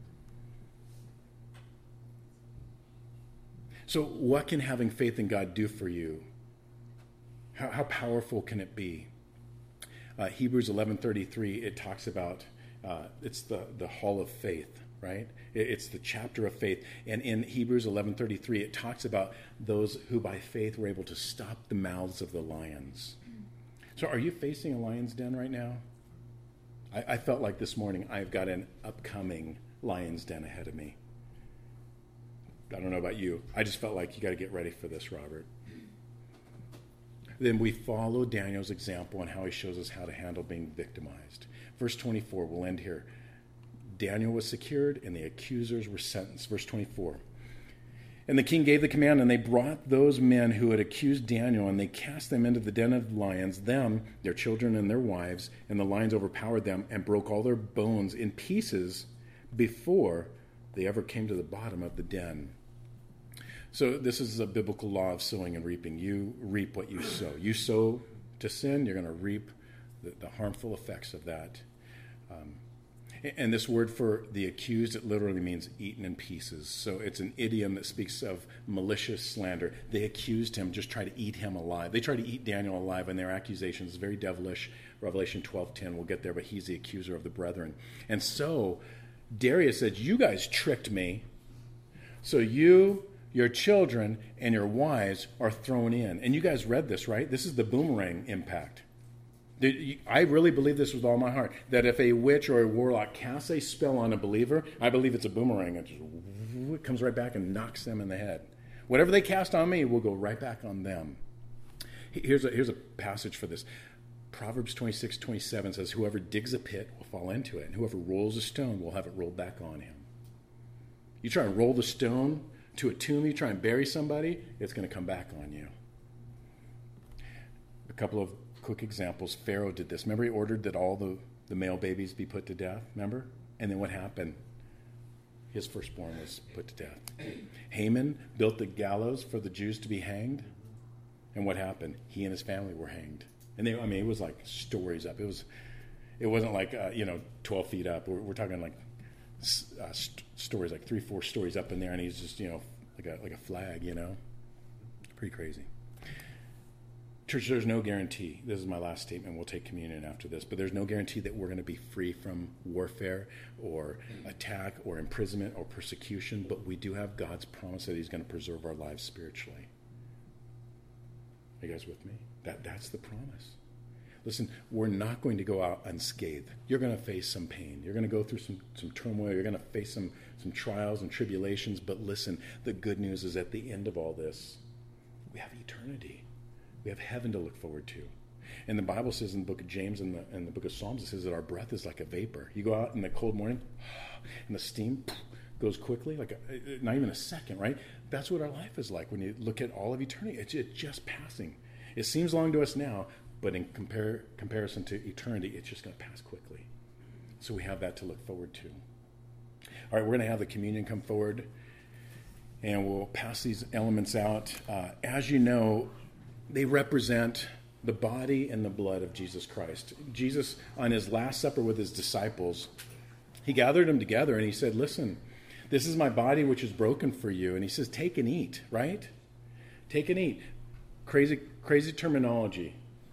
So what can having faith in God do for you? How, how powerful can it be? Uh, Hebrews eleven thirty-three, it talks about, uh, it's the, the hall of faith, right? It, it's the chapter of faith. And in Hebrews eleven thirty-three, it talks about those who by faith were able to stop the mouths of the lions. So are you facing a lion's den right now? I, I felt like this morning I've got an upcoming lion's den ahead of me. I don't know about you. I just felt like you got to get ready for this, Robert. Then we follow Daniel's example and how he shows us how to handle being victimized. Verse twenty-four, we'll end here. Daniel was secured and the accusers were sentenced. Verse twenty-four. And the king gave the command, and they brought those men who had accused Daniel, and they cast them into the den of lions, them, their children, and their wives, and the lions overpowered them and broke all their bones in pieces before they ever came to the bottom of the den. So this is a biblical law of sowing and reaping. You reap what you sow. You sow to sin, you're going to reap the, the harmful effects of that. Um, and this word for the accused, it literally means eaten in pieces. So it's an idiom that speaks of malicious slander. They accused him, just try to eat him alive. They try to eat Daniel alive, and their accusation is very devilish. Revelation twelve ten, we'll get there, but he's the accuser of the brethren. And so Darius said, you guys tricked me. So you, your children, and your wives are thrown in. And you guys read this, right? This is the boomerang impact. I really believe this with all my heart, that if a witch or a warlock casts a spell on a believer, I believe it's a boomerang. It, just, it comes right back and knocks them in the head. Whatever they cast on me will go right back on them. Here's a, here's a passage for this. Proverbs twenty-six twenty-seven says, whoever digs a pit will fall into it, and whoever rolls a stone will have it rolled back on him. You try and roll the stone to a tomb, you try and bury somebody, it's going to come back on you. A couple of quick examples. Pharaoh did this. Remember, he ordered that all the, the male babies be put to death? Remember? And then what happened? His firstborn was put to death. Haman built the gallows for the Jews to be hanged. And what happened? He and his family were hanged. And they, I mean, it was like stories up. It was, it wasn't like, uh, you know, twelve feet up. We're, we're talking like uh, st- stories, like three, four stories up in there. And he's just, you know, like a, like a flag, you know. Pretty crazy. Church, there's no guarantee. This is my last statement. We'll take communion after this. But there's no guarantee that we're going to be free from warfare or attack or imprisonment or persecution. But we do have God's promise that he's going to preserve our lives spiritually. Are you guys with me? That, that's the promise. Listen, we're not going to go out unscathed. You're going to face some pain. You're going to go through some, some turmoil. You're going to face some, some trials and tribulations. But listen, the good news is at the end of all this, we have eternity. We have heaven to look forward to. And the Bible says in the book of James and the, and the book of Psalms, it says that our breath is like a vapor. You go out in the cold morning, and the steam goes quickly, like a, not even a second, right? That's what our life is like when you look at all of eternity. It's, it's just passing. It seems long to us now, but in compare, comparison to eternity, it's just going to pass quickly. So we have that to look forward to. All right, we're going to have the communion come forward, and we'll pass these elements out. Uh, as you know, they represent the body and the blood of Jesus Christ. Jesus, on his Last Supper with his disciples, he gathered them together and he said, listen, this is my body which is broken for you. And he says, take and eat, right? Take and eat. Crazy, crazy terminology.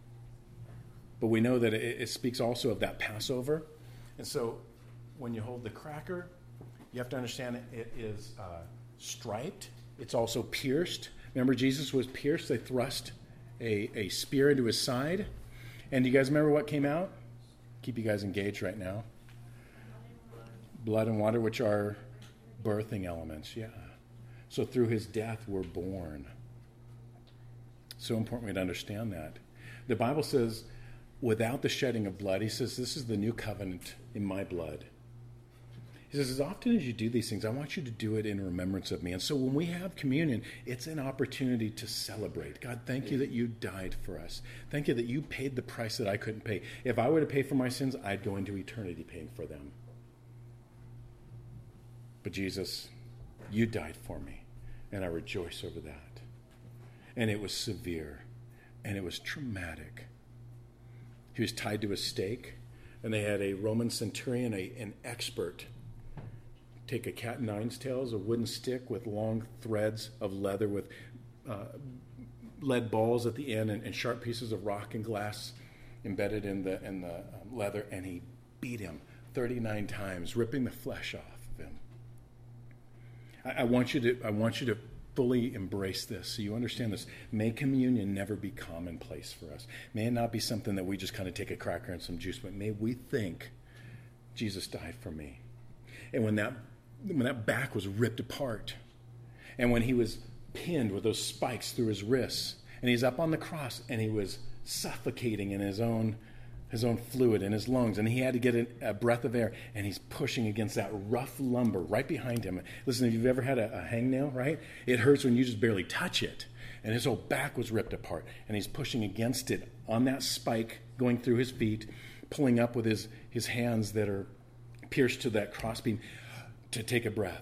But we know that it, it speaks also of that Passover. And so when you hold the cracker, you have to understand it, it is uh, striped. It's also pierced. Remember, Jesus was pierced. They thrust a, a spear into his side. And do you guys remember what came out? Keep you guys engaged right now. Blood and water, which are birthing elements. Yeah. So through his death, we're born. So important to understand that. The Bible says, without the shedding of blood, he says, this is the new covenant in my blood. He says, as often as you do these things, I want you to do it in remembrance of me. And so when we have communion, it's an opportunity to celebrate. God, thank you that you died for us. Thank you that you paid the price that I couldn't pay. If I were to pay for my sins, I'd go into eternity paying for them. But Jesus, you died for me, and I rejoice over that. And it was severe, and it was traumatic. He was tied to a stake, and they had a Roman centurion, a, an expert, take a cat and nine tails, a wooden stick with long threads of leather with uh, lead balls at the end and, and sharp pieces of rock and glass embedded in the, in the um, leather, and he beat him thirty-nine times, ripping the flesh off of him. I, I want you to, I want you to fully embrace this so you understand this. May communion never be commonplace for us. May it not be something that we just kind of take a cracker and some juice, but may we think, Jesus died for me. And when that when that back was ripped apart, and when he was pinned with those spikes through his wrists, and he's up on the cross, and he was suffocating in his own his own fluid in his lungs, and he had to get a, a breath of air, and he's pushing against that rough lumber right behind him. Listen, if you've ever had a, a hangnail, right? It hurts when you just barely touch it. And his whole back was ripped apart, and he's pushing against it on that spike, going through his feet, pulling up with his, his hands that are pierced to that crossbeam to take a breath.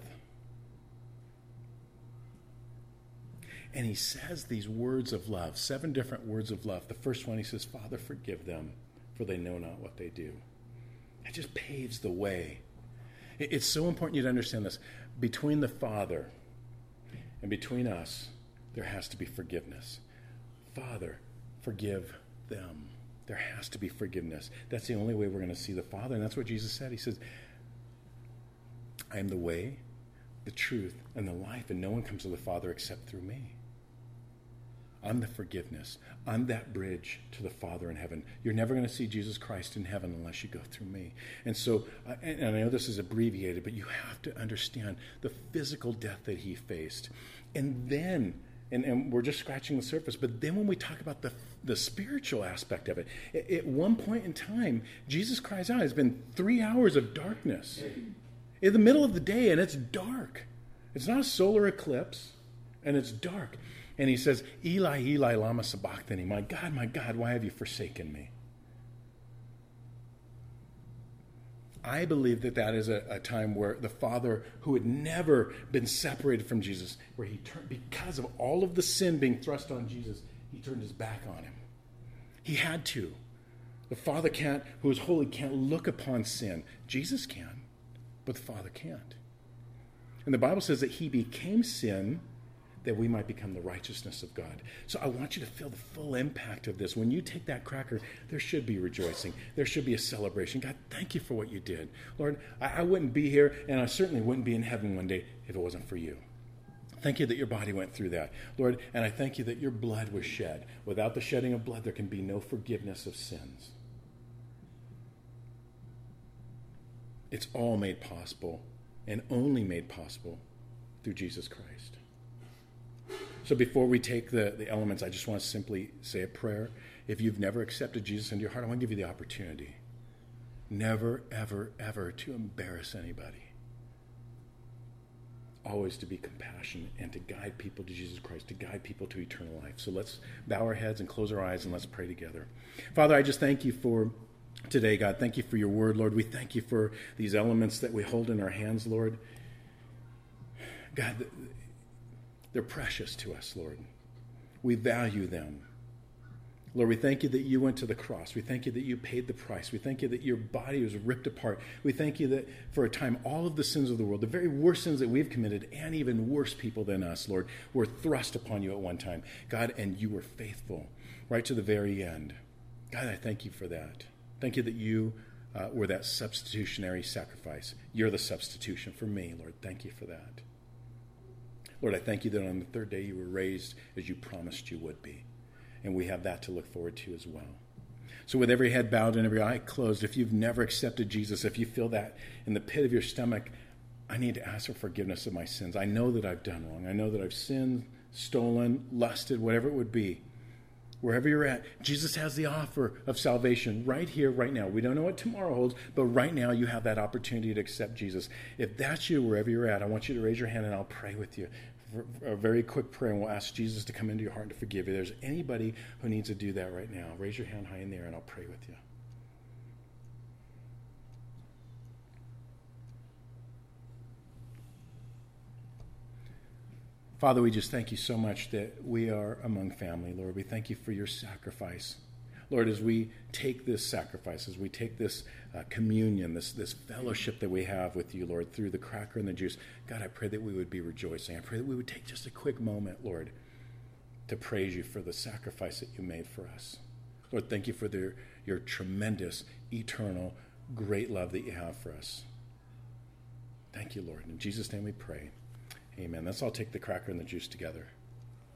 And he says these words of love, seven different words of love. The first one, he says, Father, forgive them, for they know not what they do. It just paves the way. It's so important you to understand this. Between the Father and between us, there has to be forgiveness. Father, forgive them. There has to be forgiveness. That's the only way we're going to see the Father. And that's what Jesus said. He says, I am the way, the truth, and the life, and no one comes to the Father except through me. I'm the forgiveness. I'm that bridge to the Father in heaven. You're never going to see Jesus Christ in heaven unless you go through me. And so, and I know this is abbreviated, but you have to understand the physical death that he faced. And then, and, and we're just scratching the surface, but then when we talk about the, the spiritual aspect of it, at, at one point in time, Jesus cries out, it's been three hours of darkness. In the middle of the day, and it's dark. It's not a solar eclipse, and it's dark. And he says, Eli, Eli, lama sabachthani. My God, my God, why have you forsaken me? I believe that that is a, a time where the Father, who had never been separated from Jesus, where he turned, because of all of the sin being thrust on Jesus, he turned his back on him. He had to. The Father can't, who is holy, can't look upon sin. Jesus can, but the Father can't. And the Bible says that he became sin that we might become the righteousness of God. So I want you to feel the full impact of this. When you take that cracker, there should be rejoicing. There should be a celebration. God, thank you for what you did. Lord, I, I wouldn't be here, and I certainly wouldn't be in heaven one day if it wasn't for you. Thank you that your body went through that, Lord, and I thank you that your blood was shed. Without the shedding of blood, there can be no forgiveness of sins. It's all made possible, and only made possible through Jesus Christ. So before we take the, the elements, I just want to simply say a prayer. If you've never accepted Jesus into your heart, I want to give you the opportunity. Never, ever, ever to embarrass anybody. Always to be compassionate and to guide people to Jesus Christ, to guide people to eternal life. So let's bow our heads and close our eyes and let's pray together. Father, I just thank you for today, God. Thank you for your word, Lord. We thank you for these elements that we hold in our hands, Lord. God, they're precious to us, Lord. We value them. Lord, we thank you that you went to the cross. We thank you that you paid the price. We thank you that your body was ripped apart. We thank you that for a time, all of the sins of the world, the very worst sins that we've committed, and even worse people than us, Lord, were thrust upon you at one time. God, and you were faithful right to the very end. God, I thank you for that. Thank you that you uh, were that substitutionary sacrifice. You're the substitution for me, Lord. Thank you for that. Lord, I thank you that on the third day you were raised as you promised you would be. And we have that to look forward to as well. So with every head bowed and every eye closed, if you've never accepted Jesus, if you feel that in the pit of your stomach, I need to ask for forgiveness of my sins. I know that I've done wrong. I know that I've sinned, stolen, lusted, whatever it would be. Wherever you're at, Jesus has the offer of salvation right here, right now. We don't know what tomorrow holds, but right now you have that opportunity to accept Jesus. If that's you, wherever you're at, I want you to raise your hand and I'll pray with you. A very quick prayer, and we'll ask Jesus to come into your heart and to forgive you. There's anybody who needs to do that right now. Raise your hand high in there and I'll pray with you. Father, we just thank you so much that we are among family, Lord. We thank you for your sacrifice. Lord, as we take this sacrifice, as we take this uh, communion, this, this fellowship that we have with you, Lord, through the cracker and the juice, God, I pray that we would be rejoicing. I pray that we would take just a quick moment, Lord, to praise you for the sacrifice that you made for us. Lord, thank you for the, your tremendous, eternal, great love that you have for us. Thank you, Lord. In Jesus' name we pray. Amen. Let's all take the cracker and the juice together.